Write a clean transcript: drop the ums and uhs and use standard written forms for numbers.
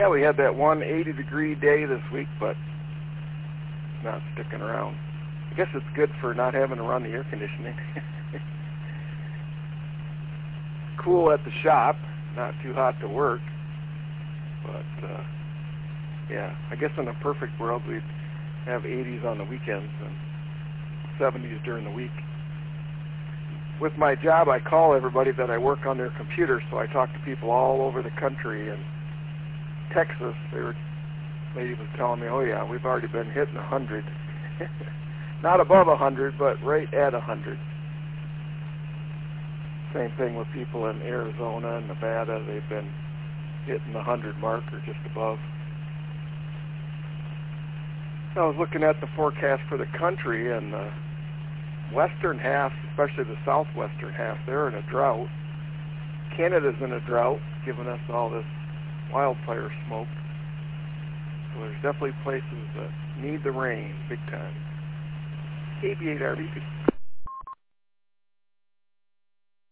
Yeah, we had that one 80-degree day this week, but it's not sticking around. I guess it's good for not having to run the air conditioning. Cool at the shop, not too hot to work. But, yeah, I guess in a perfect world we'd have 80s on the weekends and 70s during the week. With my job, I call everybody that I work on their computer, so I talk to people all over the country. And Texas, lady was telling me, oh yeah, we've already been hitting 100. Not above 100, but right at 100. Same thing with people in Arizona and Nevada. They've been hitting the 100 mark or just above. I was looking at the forecast for the country, and the western half, especially the southwestern half, they're in a drought. Canada's in a drought, giving us all this wildfire smoke. So there's definitely places that need the rain big time. KB8RB.